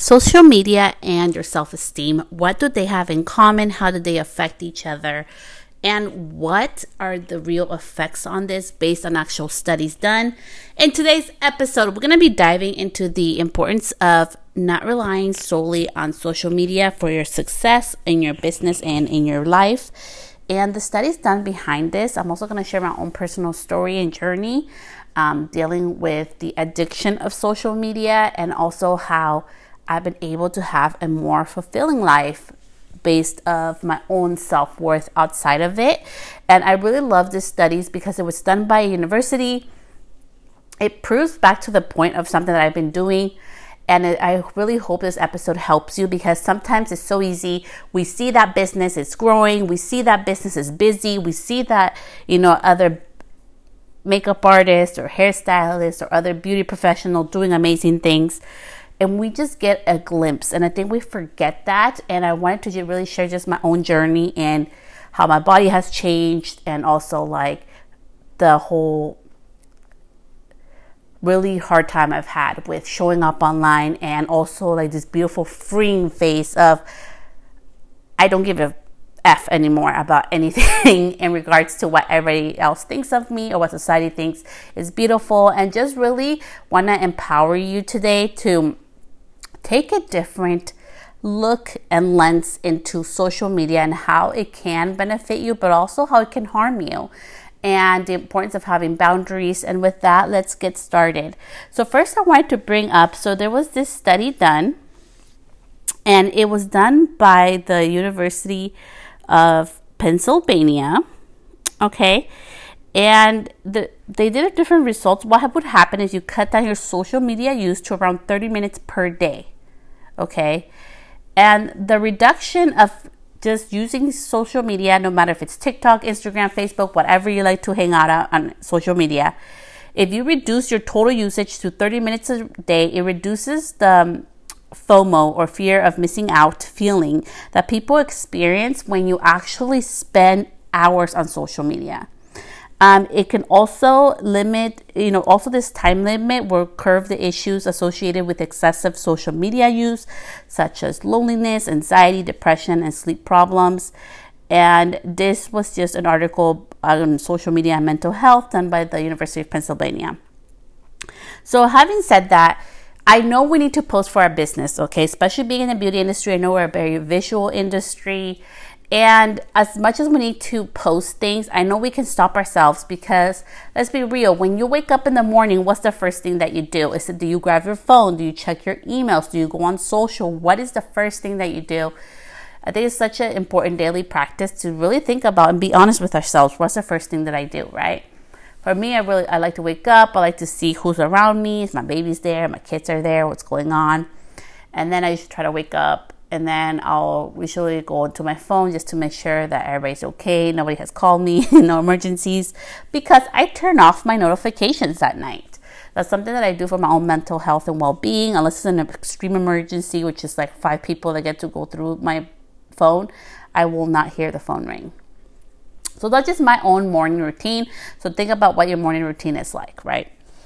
Social media and your self-esteem, what do they have in common? How do they affect each other? And what are the real effects on this based on actual studies done? In today's episode, we're going to be diving into the importance of not relying solely on social media for your success in your business and in your life. And the studies done behind this. I'm also going to share my own personal story and journey dealing with the addiction of social media, and also how I've been able to have a more fulfilling life based of my own self-worth outside of it. And I really love these studies because it was done by a university. It proves back to the point of something that I've been doing. And I really hope this episode helps you, because sometimes it's so easy. We see that business is growing. We see that business is busy. We see that, other makeup artists or hairstylists or other beauty professional doing amazing things. And we just get a glimpse. And I think we forget that. And I wanted to really share just my own journey and how my body has changed. And also like the whole really hard time I've had with showing up online. And also like this beautiful freeing face of I don't give a F anymore about anything in regards to what everybody else thinks of me or what society thinks is beautiful. And just really want to empower you today to take a different look and lens into social media and how it can benefit you, but also how it can harm you, and the importance of having boundaries. And with that, let's get started. So first I wanted to bring up, so there was this study done, and it was done by the University of Pennsylvania. Okay. And they did a different results. What would happen is you cut down your social media use to around 30 minutes per day. Okay. And the reduction of just using social media, no matter if it's TikTok, Instagram, Facebook, whatever you like to hang out on social media, if you reduce your total usage to 30 minutes a day, it reduces the FOMO, or fear of missing out feeling, that people experience when you actually spend hours on social media. It can also limit, also this time limit will curb the issues associated with excessive social media use, such as loneliness, anxiety, depression, and sleep problems. And this was just an article on social media and mental health done by the University of Pennsylvania. So having said that, I know we need to post for our business, okay? Especially being in the beauty industry, I know we're a very visual industry. And as much as we need to post things, I know we can stop ourselves, because let's be real. When you wake up in the morning, what's the first thing that you do? Do you grab your phone? Do you check your emails? Do you go on social? What is the first thing that you do? I think it's such an important daily practice to really think about and be honest with ourselves. What's the first thing that I do, right? For me, I like to wake up. I like to see who's around me. If my baby's there, my kids are there, what's going on. And then I usually try to wake up, and then I'll usually go into my phone just to make sure that everybody's okay. Nobody has called me, no emergencies, because I turn off my notifications at night. That's something that I do for my own mental health and well-being. Unless it's an extreme emergency, which is like 5 people that get to go through my phone, I will not hear the phone ring. So that's just my own morning routine. So think about what your morning routine is like, right?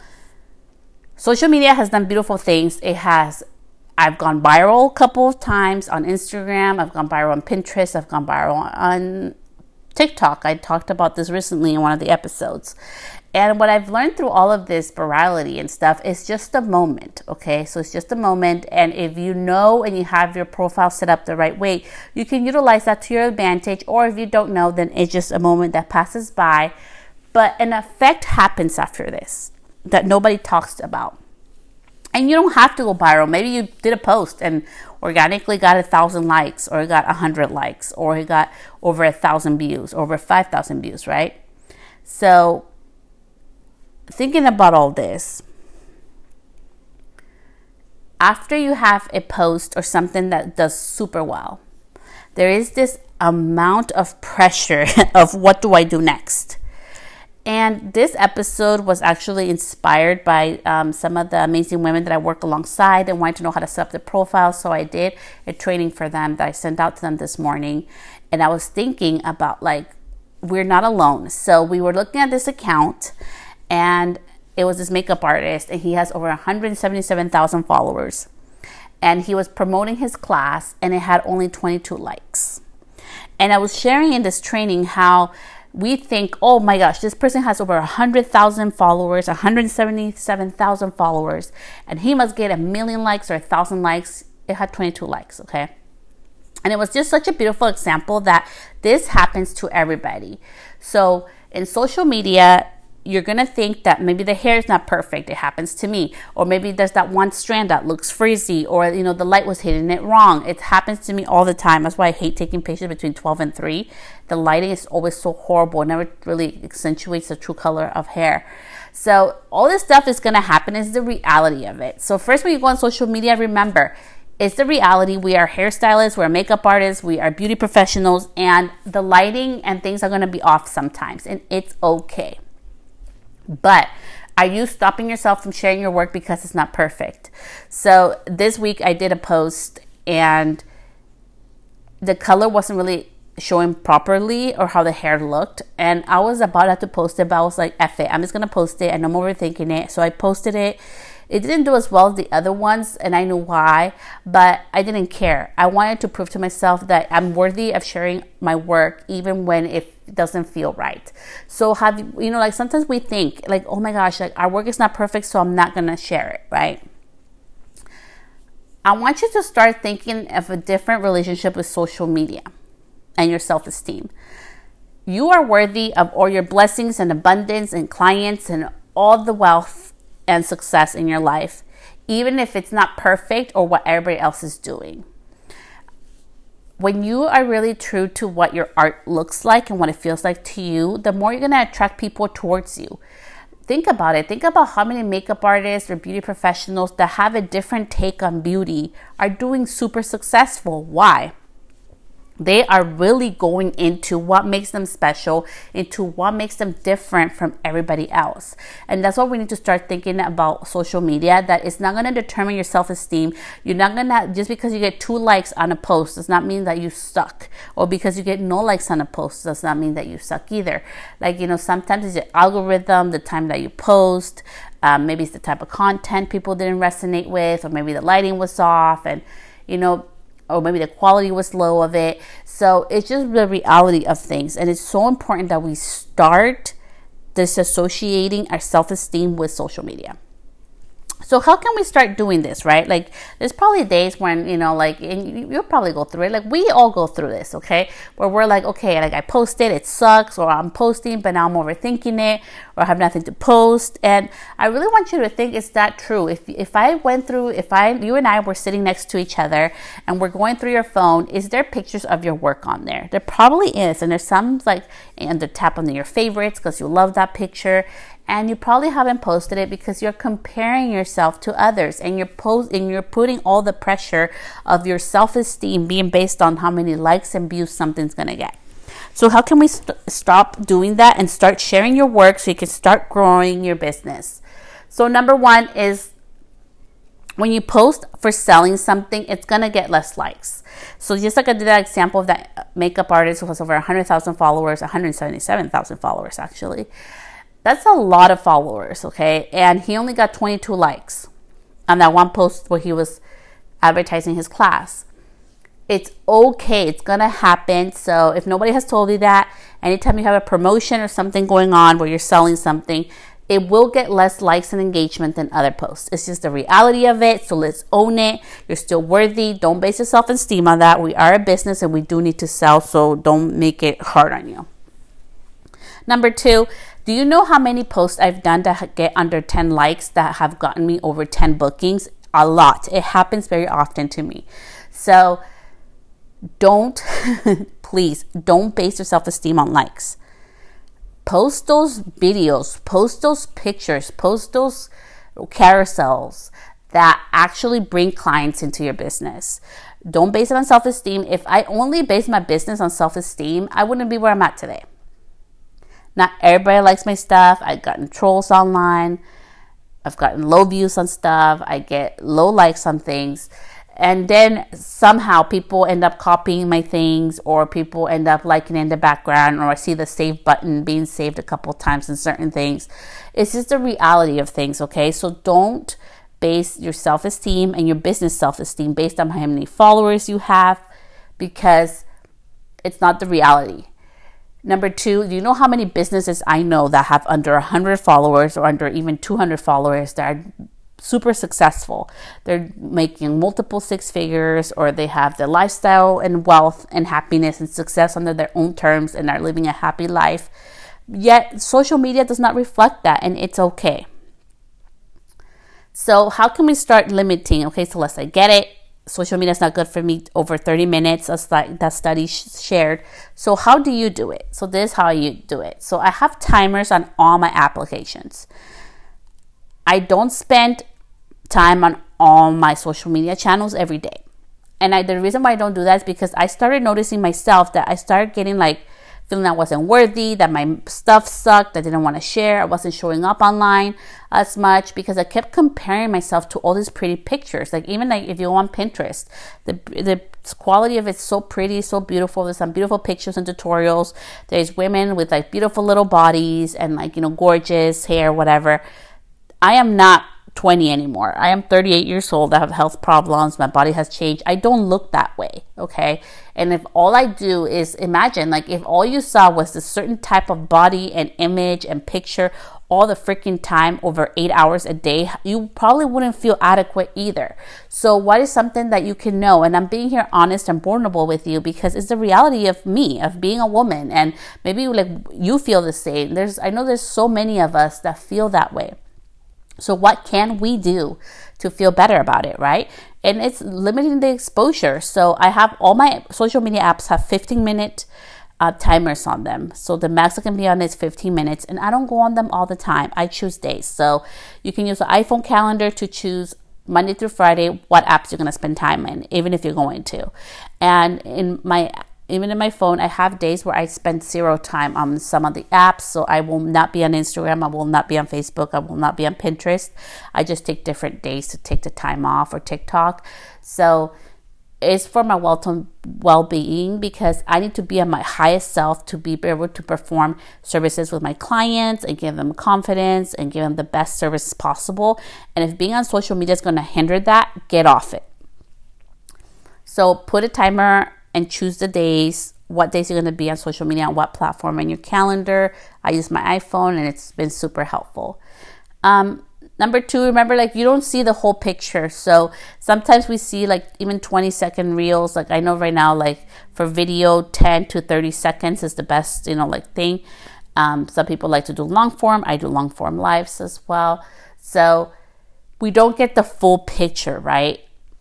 Social media has done beautiful things. I've gone viral a couple of times on Instagram. I've gone viral on Pinterest. I've gone viral on TikTok. I talked about this recently in one of the episodes. And what I've learned through all of this virality and stuff is just a moment, okay? So it's just a moment. And if you know and you have your profile set up the right way, you can utilize that to your advantage. Or if you don't know, then it's just a moment that passes by. But an effect happens after this that nobody talks about. And you don't have to go viral. Maybe you did a post and organically got 1,000 likes, or got 100 likes, or you got over 1,000 views, over 5,000 views, right? So thinking about all this, after you have a post or something that does super well, there is this amount of pressure of what do I do next? And this episode was actually inspired by some of the amazing women that I work alongside and wanted to know how to set up the profile. So I did a training for them that I sent out to them this morning. And I was thinking about, like, we're not alone. So we were looking at this account, and it was this makeup artist, and he has over 177,000 followers. and he was promoting his class, and it had only 22 likes. And I was sharing in this training how we think, oh my gosh, this person has over 100,000 followers, 177,000 followers, and he must get 1,000,000 likes or 1,000 likes. It had 22 likes, okay? And it was just such a beautiful example that this happens to everybody. So in social media, you're going to think that maybe the hair is not perfect. It happens to me. Or maybe there's that one strand that looks frizzy, or, the light was hitting it wrong. It happens to me all the time. That's why I hate taking pictures between 12 and 3. The lighting is always so horrible. It never really accentuates the true color of hair. So all this stuff is going to happen. Is the reality of it. So first, when you go on social media, remember, it's the reality. We are hairstylists, we're makeup artists, we are beauty professionals, and the lighting and things are going to be off sometimes, and it's okay. But are you stopping yourself from sharing your work because it's not perfect? So this week I did a post, and the color wasn't really showing properly, or how the hair looked, and I was about to post it, but I was like, F it, I'm just going to post it, and I'm overthinking it. So I posted it. It didn't do as well as the other ones, and I knew why, but I didn't care. I wanted to prove to myself that I'm worthy of sharing my work even when it doesn't feel right. So sometimes we think like, oh my gosh, like our work is not perfect, so I'm not going to share it, right? I want you to start thinking of a different relationship with social media and your self-esteem. You are worthy of all your blessings and abundance and clients and all the wealth and success in your life, even if it's not perfect or what everybody else is doing. When you are really true to what your art looks like and what it feels like to you, the more you're going to attract people towards you. Think about it. Think about how many makeup artists or beauty professionals that have a different take on beauty are doing super successful. Why? They are really going into what makes them special, into what makes them different from everybody else. And that's what we need to start thinking about social media, that it's not going to determine your self-esteem. You're not going to, just because you get 2 likes on a post does not mean that you suck. Or because you get no likes on a post does not mean that you suck either. Sometimes it's your algorithm, the time that you post, maybe it's the type of content people didn't resonate with, or maybe the lighting was off, and, or maybe the quality was low of it. So it's just the reality of things. And it's so important that we start disassociating our self-esteem with social media. So how can we start doing this, right? Like, there's probably days when, and you'll probably go through it. Like, we all go through this, okay? Where we're like, okay, like I posted, it sucks, or I'm posting, but now I'm overthinking it, or I have nothing to post. And I really want you to think, is that true? If you and I were sitting next to each other and we're going through your phone, is there pictures of your work on there? There probably is. And there's some and the tap on your favorites because you love that picture. And you probably haven't posted it because you're comparing yourself to others, and you're putting all the pressure of your self-esteem being based on how many likes and views something's going to get. So how can we stop doing that and start sharing your work so you can start growing your business? So number 1 is, when you post for selling something, it's going to get less likes. So just like I did that example of that makeup artist who has over 100,000 followers, 177,000 followers actually. That's a lot of followers, okay? And he only got 22 likes on that one post where he was advertising his class. It's okay. It's going to happen. So if nobody has told you that, anytime you have a promotion or something going on where you're selling something, it will get less likes and engagement than other posts. It's just the reality of it. So let's own it. You're still worthy. Don't base your self-esteem on that. We are a business and we do need to sell, so don't make it hard on you. Number 2, do you know how many posts I've done that get under 10 likes that have gotten me over 10 bookings? A lot. It happens very often to me. So please don't base your self-esteem on likes. Post those videos, post those pictures, post those carousels that actually bring clients into your business. Don't base it on self-esteem. If I only base my business on self-esteem, I wouldn't be where I'm at today. Not everybody likes my stuff. I've gotten trolls online. I've gotten low views on stuff. I get low likes on things. And then somehow people end up copying my things, or people end up liking in the background, or I see the save button being saved a couple times in certain things. It's just the reality of things, okay? So don't base your self-esteem and your business self-esteem based on how many followers you have, because it's not the reality. Number two, do you know how many businesses I know that have under 100 followers or under even 200 followers that are super successful? They're making multiple six figures, or they have the lifestyle and wealth and happiness and success under their own terms and are living a happy life. Yet social media does not reflect that, and it's okay. So how can we start limiting? Okay, Celeste, I get it. Social media is not good for me over 30 minutes, as that study shared. So how do you do it? So this is how you do it. So I have timers on all my applications. I don't spend time on all my social media channels every day. And the reason why I don't do that is because I started noticing myself that I started getting feeling I wasn't worthy, that my stuff sucked, I didn't want to share, I wasn't showing up online as much because I kept comparing myself to all these pretty pictures. Even if you go on Pinterest, the quality of it's so pretty, so beautiful. There's some beautiful pictures and tutorials. There's women with beautiful little bodies and gorgeous hair, whatever. I am not 20 anymore. I am 38 years old. I have health problems. My body has changed. I don't look that way. Okay. And if all I do is imagine, if all you saw was a certain type of body and image and picture all the freaking time over 8 hours a day, you probably wouldn't feel adequate either. So what is something that you can know? And I'm being here honest and vulnerable with you because it's the reality of me, of being a woman. And maybe you feel the same. I know there's so many of us that feel that way. So what can we do to feel better about it, right? And it's limiting the exposure. So I have all my social media apps have 15-minute timers on them. So the max I can be on is 15 minutes. And I don't go on them all the time. I choose days. So you can use the iPhone calendar to choose Monday through Friday what apps you're going to spend time in, even if you're going to. And even in my phone, I have days where I spend 0 time on some of the apps. So I will not be on Instagram. I will not be on Facebook. I will not be on Pinterest. I just take different days to take the time off, or TikTok. So it's for my well-being, because I need to be at my highest self to be able to perform services with my clients and give them confidence and give them the best service possible. And if being on social media is going to hinder that, get off it. So put a timer and choose the days, what days you're going to be on social media, on what platform in your calendar. I use my iPhone and it's been super helpful. Number 2, remember, you don't see the whole picture. So sometimes we see even 20-second reels. I know right now, for video, 10 to 30 seconds is the best, thing. Some people like to do long form. I do long form lives as well. So we don't get the full picture, right?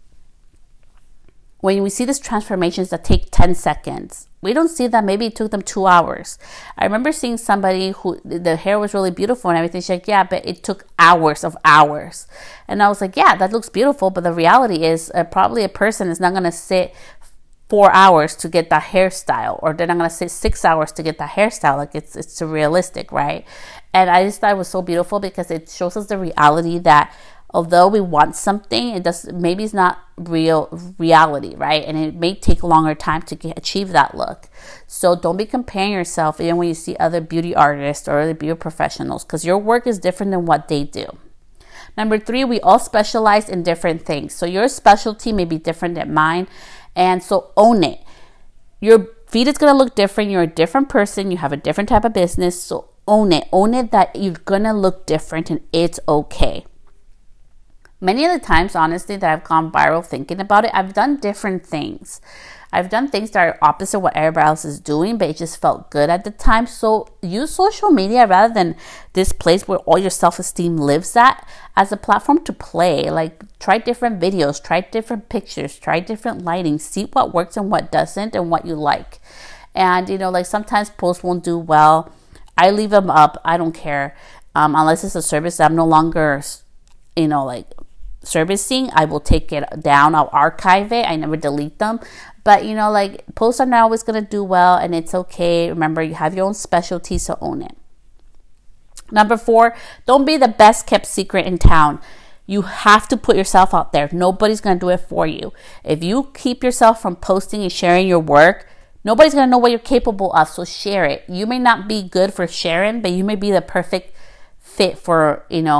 When we see these transformations that take 10 seconds, we don't see that maybe it took them 2 hours. I remember seeing somebody who the hair was really beautiful and everything. She's like, yeah, but it took hours of hours. And I was like, yeah, that looks beautiful. But the reality is probably a person is not going to sit 4 hours to get that hairstyle, or they're not going to sit 6 hours to get that hairstyle. It's surrealistic, right? And I just thought it was so beautiful because it shows us the reality that although we want something, maybe it's not reality, right? And it may take a longer time to achieve that look. So don't be comparing yourself even when you see other beauty artists or other beauty professionals, because your work is different than what they do. Number 3, we all specialize in different things. So your specialty may be different than mine. And so own it. Your feed is going to look different. You're a different person. You have a different type of business. So own it. Own it that you're going to look different, and it's okay. Many of the times, honestly, that I've gone viral thinking about it, I've done different things. I've done things that are opposite what everybody else is doing, but it just felt good at the time. So use social media rather than this place where all your self-esteem lives at as a platform to play. Try different videos, try different pictures, try different lighting, see what works and what doesn't and what you like. And, sometimes posts won't do well. I leave them up. I don't care. Unless it's a service that I'm no longer, servicing, I will take it down. I'll archive it. I never delete them. But posts are not always going to do well, and it's okay. Remember, you have your own specialty, so own it. Number 4, don't be the best kept secret in town. You have to put yourself out there. Nobody's going to do it for you. If you keep yourself from posting and sharing your work, nobody's going to know what you're capable of, so share it. You may not be good for sharing, but you may be the perfect fit for,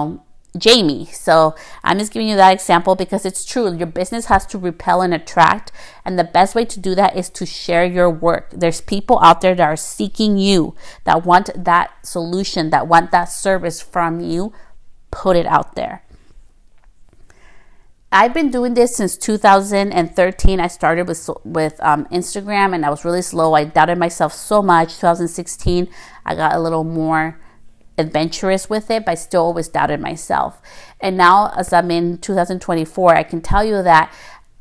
Jamie. So I'm just giving you that example because it's true. Your business has to repel and attract. And the best way to do that is to share your work. There's people out there that are seeking you, that want that solution, that want that service from you. Put it out there. I've been doing this since 2013. I started with Instagram, and I was really slow. I doubted myself so much. 2016, I got a little more adventurous with it, but I still always doubted myself. And now, as I'm in 2024, I can tell you that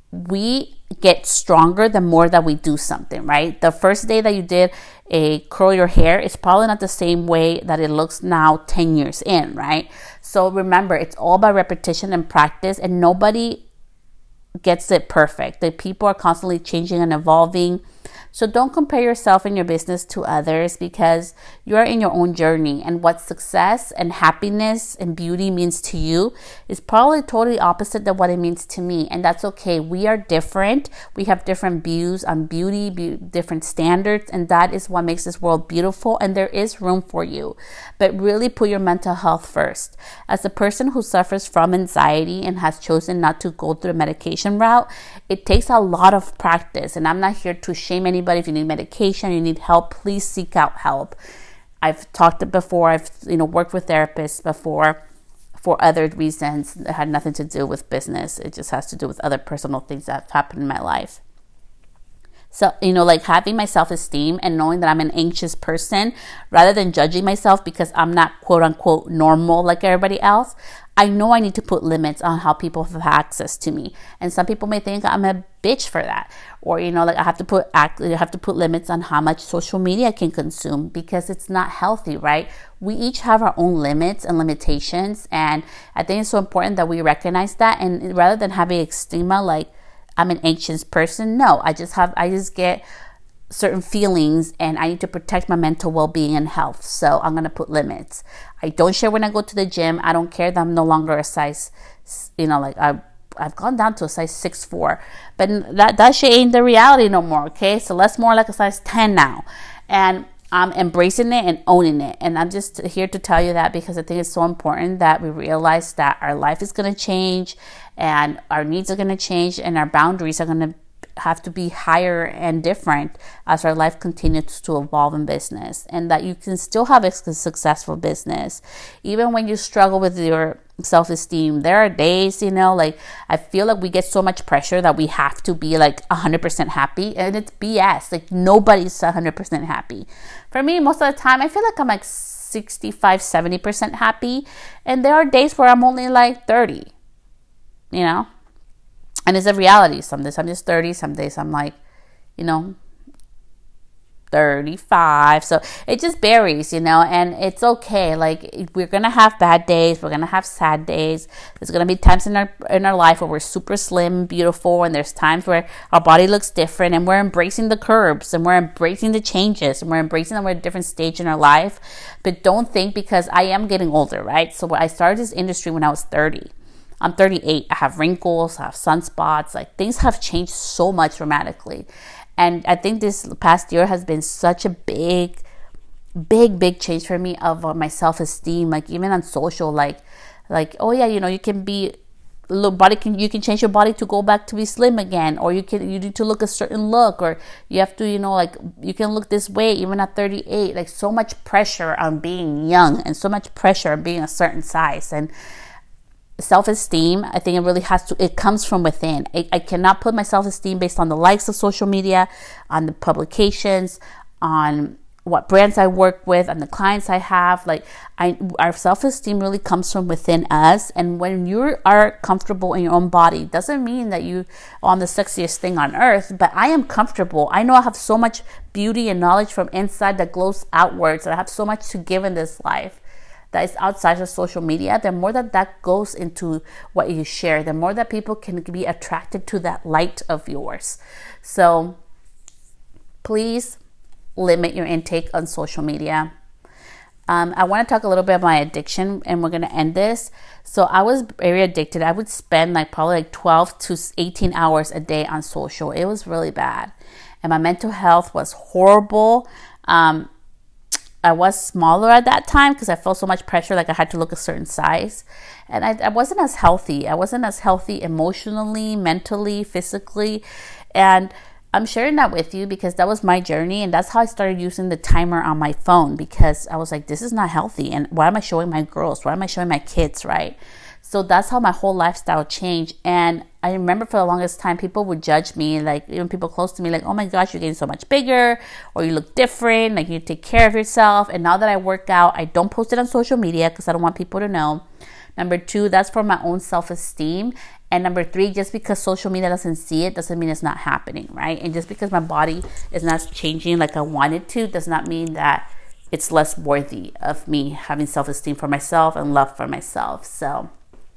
we get stronger the more that we do something, right? The first day that you did a curl your hair, it's probably not the same way that it looks now 10 years in, right? So remember, it's all about repetition and practice, and nobody gets it perfect. The people are constantly changing and evolving. So don't compare yourself and your business to others, because you are in your own journey, and what success and happiness and beauty means to you is probably totally opposite than what it means to me. And that's okay. We are different. We have different views on beauty, different standards, and that is what makes this world beautiful. And there is room for you, but really put your mental health first. As a person who suffers from anxiety and has chosen not to go through the medication route, it takes a lot of practice, and I'm not here to shame anybody. If you need medication, you need help, please seek out help. I've talked before. I've worked with therapists before for other reasons that had nothing to do with business. It just has to do with other personal things that have happened in my life. So, like having my self-esteem and knowing that I'm an anxious person, rather than judging myself because I'm not quote unquote normal like everybody else, I know I need to put limits on how people have access to me. And some people may think I'm a bitch for that. Or, I have to put limits on how much social media I can consume, because it's not healthy, right? We each have our own limits and limitations. And I think it's so important that we recognize that. And rather than having stigma like I'm an anxious person, no, I just get certain feelings, and I need to protect my mental well-being and health. So I'm going to put limits. I don't share when I go to the gym. I don't care that I'm no longer a size, I've gone down to a size 6'4", but that shit ain't the reality no more. Okay. So let's more like a size 10 now. And I'm embracing it and owning it. And I'm just here to tell you that because I think it's so important that we realize that our life is going to change, and our needs are going to change, and our boundaries are going to have to be higher and different as our life continues to evolve in business, and that you can still have a successful business even when you struggle with your self-esteem. There are days, I feel like we get so much pressure that we have to be 100% happy, and it's BS. Nobody's 100% happy. For me, most of the time I feel like I'm 65-70% happy, and there are days where I'm only 30, and it's a reality. Some days I'm just 30. Some days I'm 35. So it just varies, and it's okay. We're going to have bad days. We're going to have sad days. There's going to be times in our life where we're super slim, beautiful, and there's times where our body looks different, and we're embracing the curves, and we're embracing the changes, and we're embracing that we're at a different stage in our life. But don't think, because I am getting older, right? So I started this industry when I was 30. I'm 38. I have wrinkles. I have sunspots. Things have changed so much dramatically. And I think this past year has been such a big change for me of my self-esteem. Even on social, oh yeah, you can be you can change your body to go back to be slim again, or you need to look a certain look, or you have to, you can look this way even at 38. So much pressure on being young, and so much pressure on being a certain size. And self-esteem, I think it comes from within. I cannot put my self-esteem based on the likes of social media, on the publications, on what brands I work with, on the clients I have. Our self-esteem really comes from within us. And when you are comfortable in your own body, doesn't mean that you are on the sexiest thing on earth, but I am comfortable. I know I have so much beauty and knowledge from inside that glows outwards, and I have so much to give in this life that is outside of social media. The more that goes into what you share, the more that people can be attracted to that light of yours. So please limit your intake on social media. I want to talk a little bit about my addiction, and we're going to end this. So I was very addicted. I would spend probably 12 to 18 hours a day on social. It was really bad. And my mental health was horrible. I was smaller at that time because I felt so much pressure, like I had to look a certain size. And I wasn't as healthy. I wasn't as healthy emotionally, mentally, physically. And I'm sharing that with you because that was my journey. And that's how I started using the timer on my phone, because I was like, this is not healthy. And why am I showing my girls? Why am I showing my kids, right? So that's how my whole lifestyle changed. And I remember for the longest time, people would judge me, like even people close to me, like, oh my gosh, you're getting so much bigger, or you look different, like you take care of yourself. And now that I work out, I don't post it on social media because I don't want people to know. Number 2, that's for my own self-esteem. And number 3, just because social media doesn't see it doesn't mean it's not happening, right? And just because my body is not changing like I want it to does not mean that it's less worthy of me having self-esteem for myself and love for myself. So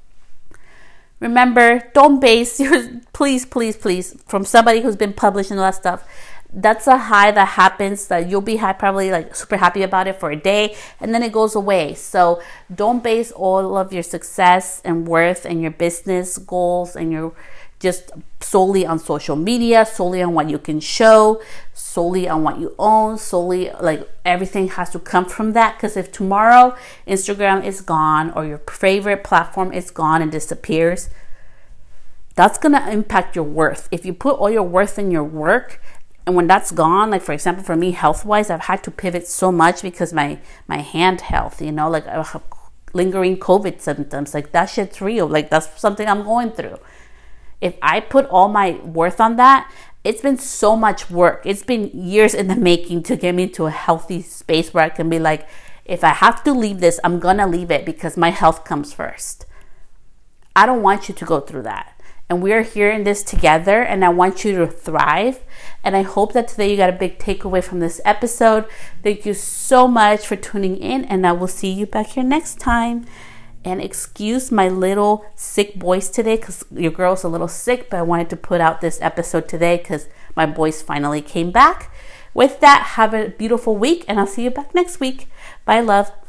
remember, don't base your, please, from somebody who's been published and all that stuff. That's a high that happens that you'll be probably like super happy about it for a day, and then it goes away. So don't base all of your success and worth and your business goals and your just solely on social media, solely on what you can show, solely on what you own, solely like everything has to come from that. Because if tomorrow Instagram is gone or your favorite platform is gone and disappears, that's going to impact your worth. If you put all your worth in your work, and when that's gone, like for example, for me, health-wise, I've had to pivot so much because my hand health, like I have lingering COVID symptoms, like that shit's real. Like that's something I'm going through. If I put all my worth on that, it's been so much work. It's been years in the making to get me into a healthy space where I can be like, if I have to leave this, I'm going to leave it because my health comes first. I don't want you to go through that. And we are here in this together, and I want you to thrive. And I hope that today you got a big takeaway from this episode. Thank you so much for tuning in, and I will see you back here next time. And excuse my little sick voice today because your girl's a little sick, but I wanted to put out this episode today because my voice finally came back. With that, have a beautiful week, and I'll see you back next week. Bye, love.